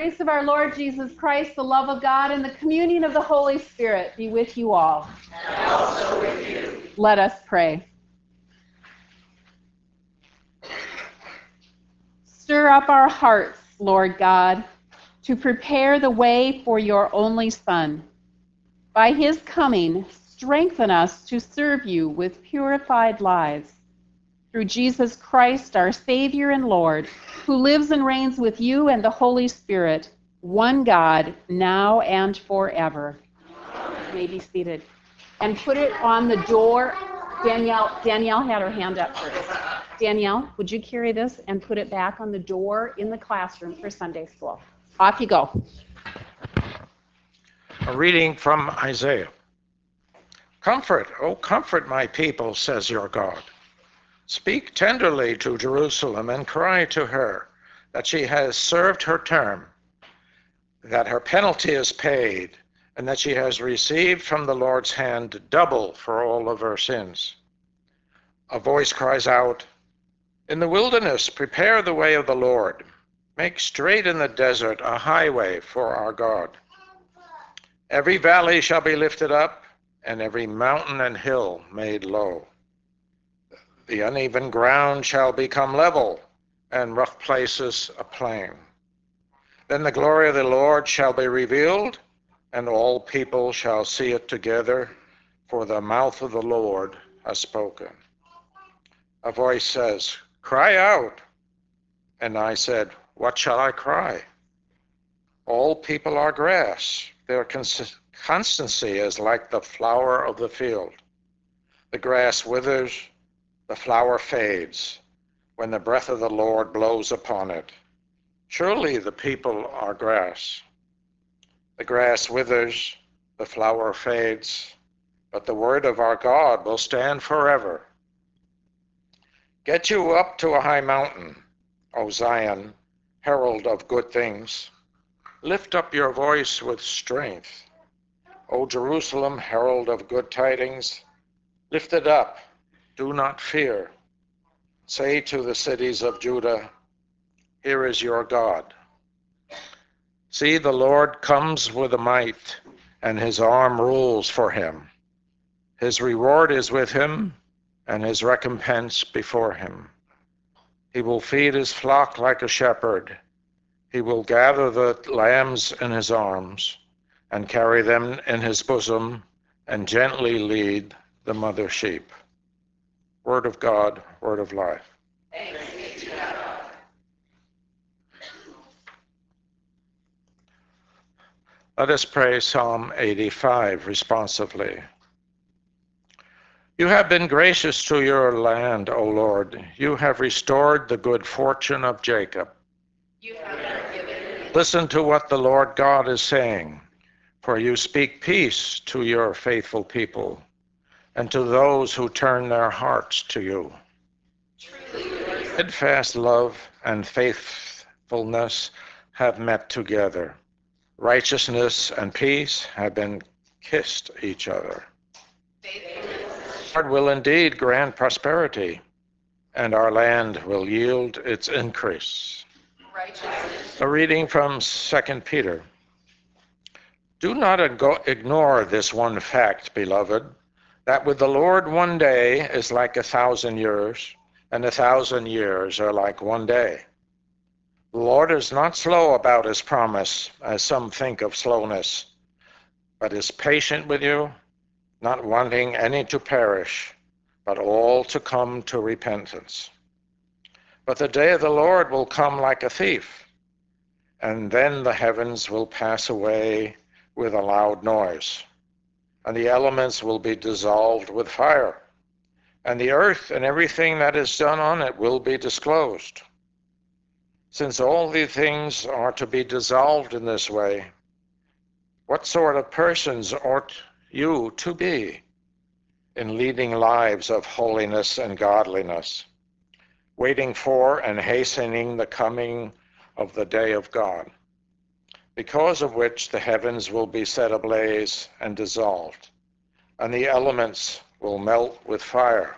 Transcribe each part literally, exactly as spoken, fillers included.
grace of our Lord Jesus Christ, the love of God, and the communion of the Holy Spirit be with you all. And also with you. Let us pray. Stir up our hearts, Lord God, to prepare the way for your only Son. By his coming, strengthen us to serve you with purified lives. Through Jesus Christ, our Savior and Lord, who lives and reigns with you and the Holy Spirit, one God, now and forever. You may be seated. And put it on the door. Danielle, Danielle had her hand up first. Danielle, would you carry this and put it back on the door in the classroom for Sunday school? Off you go. A reading from Isaiah. Comfort, O comfort my people, says your God. Speak tenderly to Jerusalem and cry to her that she has served her term, that her penalty is paid, and that she has received from the Lord's hand double for all of her sins. A voice cries out, in the wilderness, prepare the way of the Lord. Make straight in the desert a highway for our God. Every valley shall be lifted up, and every mountain and hill made low. The uneven ground shall become level, and rough places a plain. Then the glory of the Lord shall be revealed, and all people shall see it together, for the mouth of the Lord has spoken. A voice says, cry out. And I said, what shall I cry? All people are grass. Their cons- constancy is like the flower of the field. The grass withers, the flower fades, when the breath of the Lord blows upon it. Surely the people are grass. The grass withers, the flower fades, but the word of our God will stand forever. Get you up to a high mountain, O Zion, herald of good things. Lift up your voice with strength. O Jerusalem, herald of good tidings, lift it up, do not fear. Say to the cities of Judah, here is your God. See, the Lord comes with a might, and his arm rules for him. His reward is with him, and his recompense before him. He will feed his flock like a shepherd. He will gather the lambs in his arms and carry them in his bosom and gently lead the mother sheep. Word of God, word of life. Thanks be to God. Let us pray Psalm eighty-five responsively. You have been gracious to your land, O Lord. You have restored the good fortune of Jacob. You have given. Listen to what the Lord God is saying, for you speak peace to your faithful people and to those who turn their hearts to you. Steadfast love and faithfulness have met together. Righteousness and peace have been kissed each other. The Lord will indeed grant prosperity, and our land will yield its increase. A reading from Second Peter. Do not ignore this one fact, beloved, that with the Lord one day is like a thousand years, and a thousand years are like one day. The Lord is not slow about his promise, as some think of slowness, but is patient with you, not wanting any to perish, but all to come to repentance. But the day of the Lord will come like a thief, and then the heavens will pass away with a loud noise, and the elements will be dissolved with fire, and the earth and everything that is done on it will be disclosed. Since all these things are to be dissolved in this way, what sort of persons ought you to be in leading lives of holiness and godliness, waiting for and hastening the coming of the day of God, because of which the heavens will be set ablaze and dissolved, and the elements will melt with fire.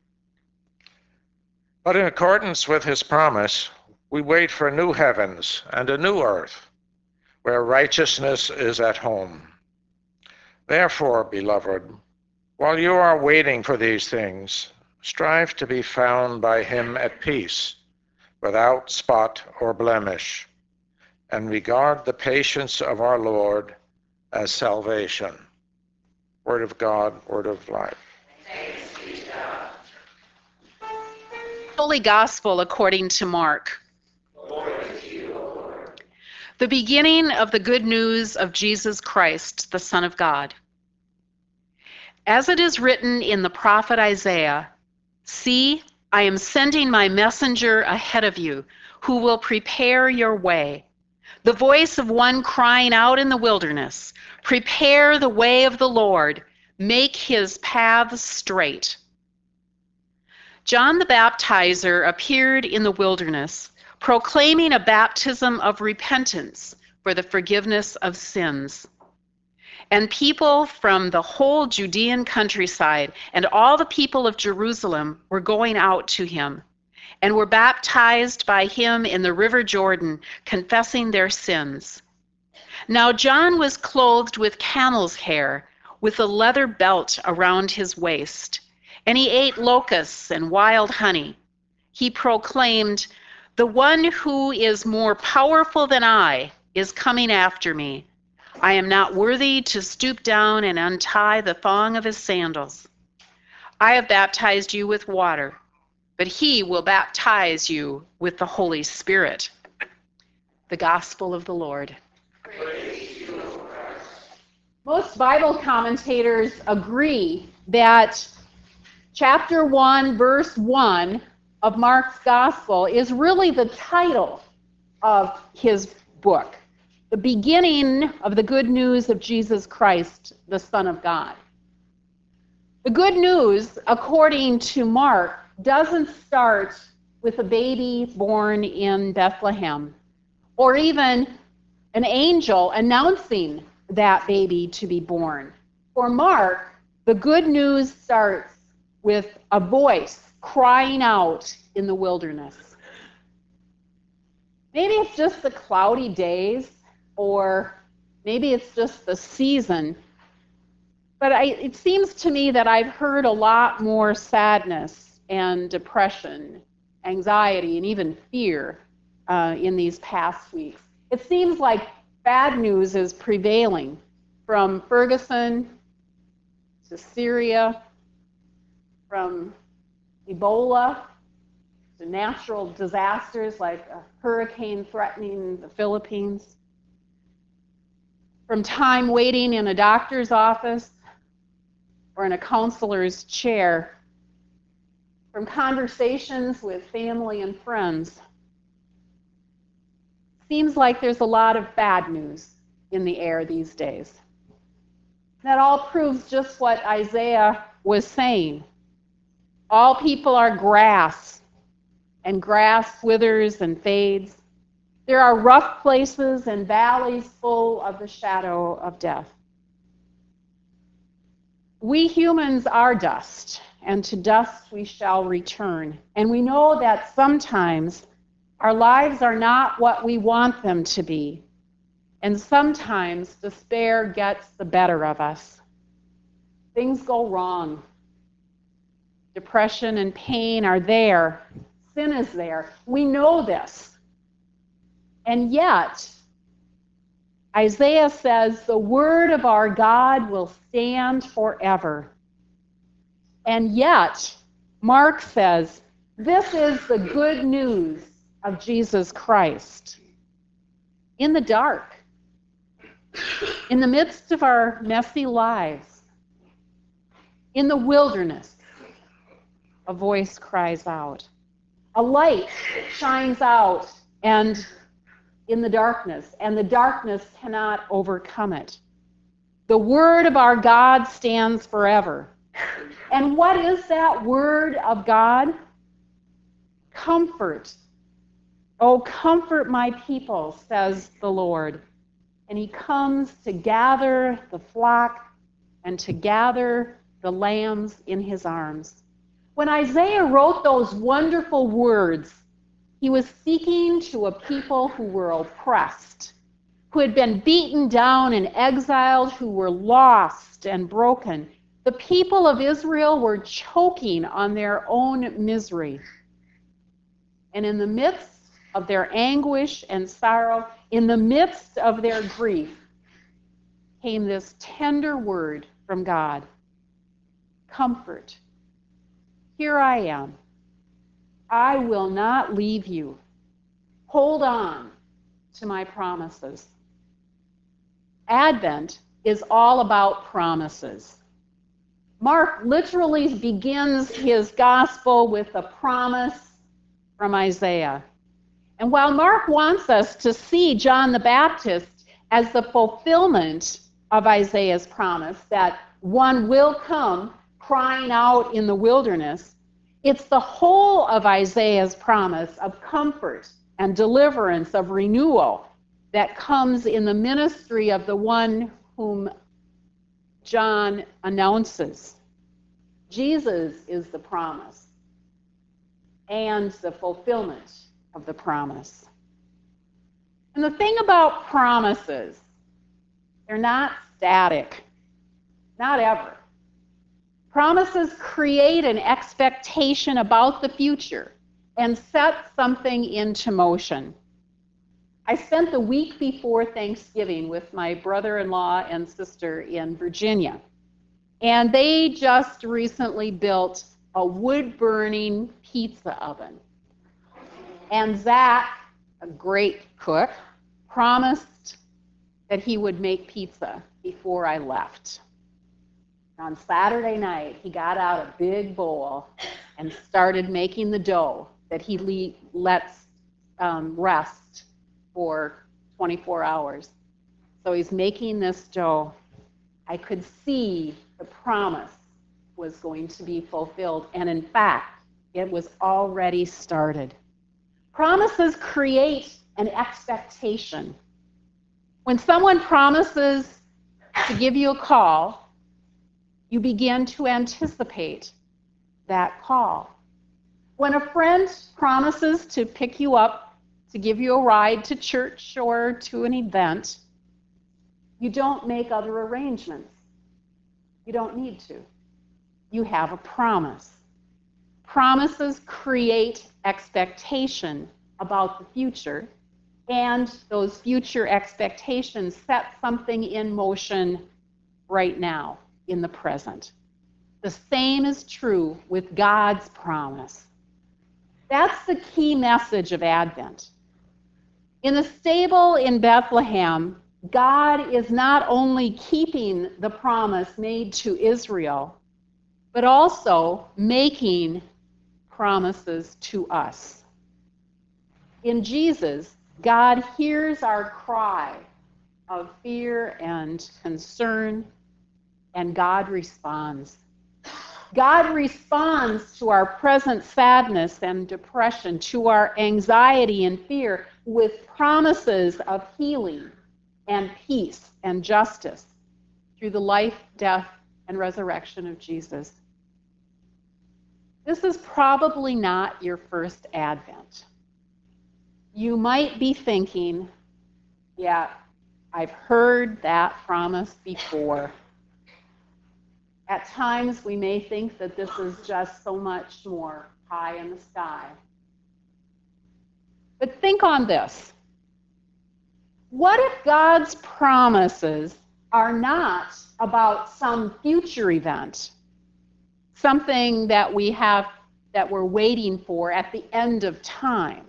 But in accordance with his promise, we wait for new heavens and a new earth, where righteousness is at home. Therefore, beloved, while you are waiting for these things, strive to be found by him at peace, without spot or blemish, and regard the patience of our Lord as salvation. Word of God, word of life. Thanks be to God. Holy Gospel according to Mark. Glory to you, O Lord. The beginning of the good news of Jesus Christ, the Son of God. As it is written in the prophet Isaiah, "See, I am sending my messenger ahead of you, who will prepare your way. The voice of one crying out in the wilderness, prepare the way of the Lord, make his paths straight." John the Baptizer appeared in the wilderness, proclaiming a baptism of repentance for the forgiveness of sins. And people from the whole Judean countryside and all the people of Jerusalem were going out to him and were baptized by him in the river Jordan, confessing their sins. Now John was clothed with camel's hair, with a leather belt around his waist, and he ate locusts and wild honey. He proclaimed, "The one who is more powerful than I is coming after me. I am not worthy to stoop down and untie the thong of his sandals. I have baptized you with water, but he will baptize you with the Holy Spirit." The Gospel of the Lord. Praise you, O Christ. Most Bible commentators agree that chapter one, verse one of Mark's Gospel is really the title of his book, the beginning of the good news of Jesus Christ, the Son of God. The good news, according to Mark, doesn't start with a baby born in Bethlehem, or even an angel announcing that baby to be born. For Mark, the good news starts with a voice crying out in the wilderness. Maybe it's just the cloudy days, or maybe it's just the season, but I, it seems to me that I've heard a lot more sadness and depression, anxiety, and even fear uh, in these past weeks. It seems like bad news is prevailing, from Ferguson to Syria, from Ebola to natural disasters like a hurricane threatening the Philippines, from time waiting in a doctor's office or in a counselor's chair, from conversations with family and friends. Seems like there's a lot of bad news in the air these days. That all proves just what Isaiah was saying. All people are grass, and grass withers and fades. There are rough places and valleys full of the shadow of death. We humans are dust, and to dust we shall return. And we know that sometimes our lives are not what we want them to be. And sometimes despair gets the better of us. Things go wrong. Depression and pain are there. Sin is there. We know this. And yet, Isaiah says, the word of our God will stand forever. And yet, Mark says, this is the good news of Jesus Christ. In the dark, in the midst of our messy lives, in the wilderness, a voice cries out. A light shines out and in the darkness, and the darkness cannot overcome it. The word of our God stands forever. And what is that word of God? Comfort. Oh, comfort my people, says the Lord. And he comes to gather the flock and to gather the lambs in his arms. When Isaiah wrote those wonderful words, he was speaking to a people who were oppressed, who had been beaten down and exiled, who were lost and broken. The people of Israel were choking on their own misery. And in the midst of their anguish and sorrow, in the midst of their grief, came this tender word from God. Comfort. Here I am. I will not leave you. Hold on to my promises. Advent is all about promises. Mark literally begins his gospel with a promise from Isaiah. And while Mark wants us to see John the Baptist as the fulfillment of Isaiah's promise that one will come crying out in the wilderness, it's the whole of Isaiah's promise of comfort and deliverance, of renewal, that comes in the ministry of the one whom John announces. Jesus is the promise and the fulfillment of the promise. And the thing about promises, they're not static, not ever. Promises create an expectation about the future and set something into motion. I spent the week before Thanksgiving with my brother-in-law and sister in Virginia, and they just recently built a wood-burning pizza oven. And Zach, a great cook, promised that he would make pizza before I left. On Saturday night, he got out a big bowl and started making the dough that he le- lets um, rest for twenty-four hours. So he's making this dough. I could see the promise was going to be fulfilled. And in fact, it was already started. Promises create an expectation. When someone promises to give you a call, you begin to anticipate that call. When a friend promises to pick you up, to give you a ride to church or to an event, you don't make other arrangements. You don't need to. You have a promise. Promises create expectation about the future, and those future expectations set something in motion right now, in the present. The same is true with God's promise. That's the key message of Advent. In the stable in Bethlehem, God is not only keeping the promise made to Israel, but also making promises to us. In Jesus, God hears our cry of fear and concern, and God responds. God responds to our present sadness and depression, to our anxiety and fear, with promises of healing and peace and justice through the life, death, and resurrection of Jesus. This is probably not your first Advent. You might be thinking, yeah, I've heard that promise before. At times, we may think that this is just so much more pie in the sky. But think on this. What if God's promises are not about some future event, something that we have, that we're waiting for at the end of time?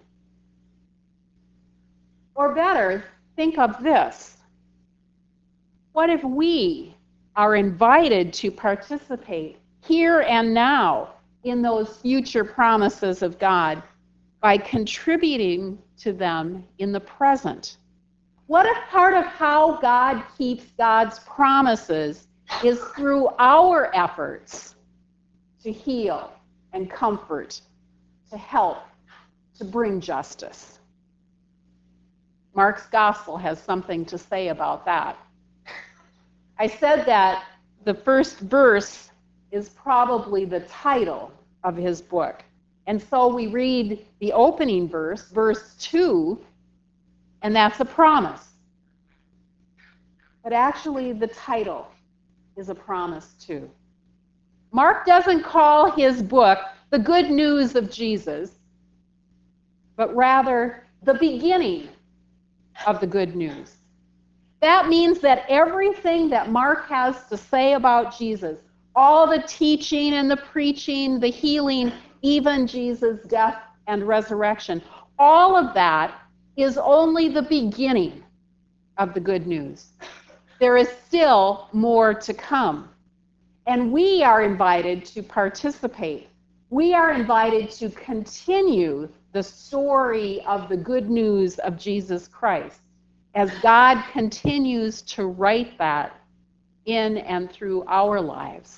Or better, think of this. What if we are invited to participate here and now in those future promises of God by contributing to them in the present? What if part of how God keeps God's promises is through our efforts to heal and comfort, to help, to bring justice? Mark's gospel has something to say about that. I said that the first verse is probably the title of his book. And so we read the opening verse, verse two, and that's a promise. but actually the title is a promise too. Mark doesn't call his book The Good News of Jesus, but rather the beginning of the good news. That means that everything that Mark has to say about Jesus, all the teaching and the preaching, the healing, even Jesus' death and resurrection, all of that is only the beginning of the good news. There is still more to come. And we are invited to participate. We are invited to continue the story of the good news of Jesus Christ as God continues to write that in and through our lives.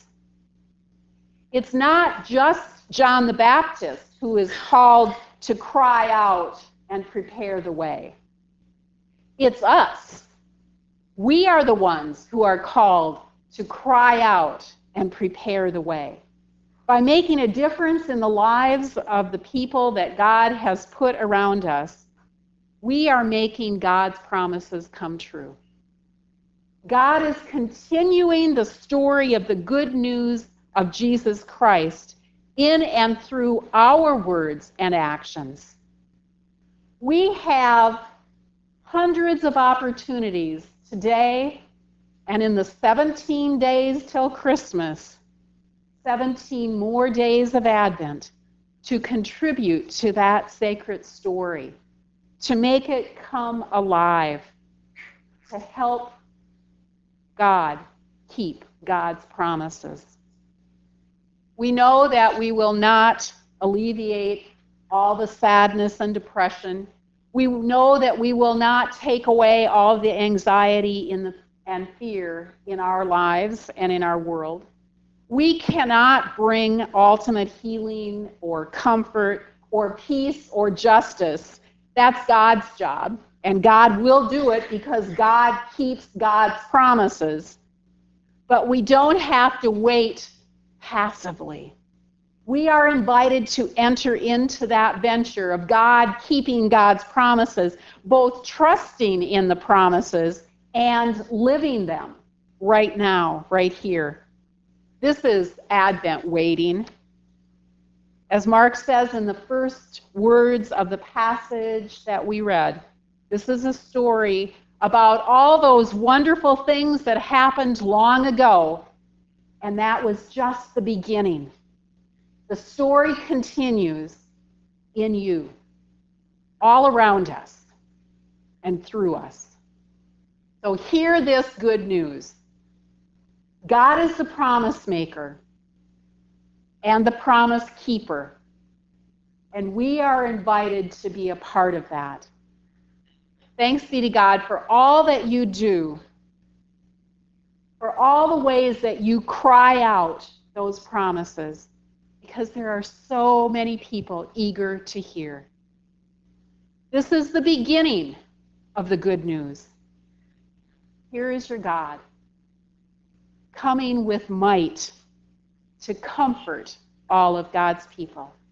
It's not just John the Baptist who is called to cry out and prepare the way. It's us. We are the ones who are called to cry out and prepare the way. By making a difference in the lives of the people that God has put around us, we are making God's promises come true. God is continuing the story of the good news of Jesus Christ in and through our words and actions. We have hundreds of opportunities today and in the seventeen days till Christmas, seventeen more days of Advent, to contribute to that sacred story, to make it come alive, to help God keep God's promises. We know that we will not alleviate all the sadness and depression. We know that we will not take away all the anxiety in the, and fear in our lives and in our world. We cannot bring ultimate healing or comfort or peace or justice. That's God's job, and God will do it because God keeps God's promises. But we don't have to wait passively. We are invited to enter into that venture of God keeping God's promises, both trusting in the promises and living them right now, right here. This is Advent waiting. As Mark says in the first words of the passage that we read, this is a story about all those wonderful things that happened long ago, and that was just the beginning. The story continues in you, all around us and through us. So hear this good news. God is the promise maker and the promise keeper, and we are invited to be a part of that. Thanks be to God for all that you do, for all the ways that you cry out those promises, because there are so many people eager to hear. This is the beginning of the good news. Here is your God, coming with might to comfort all of God's people.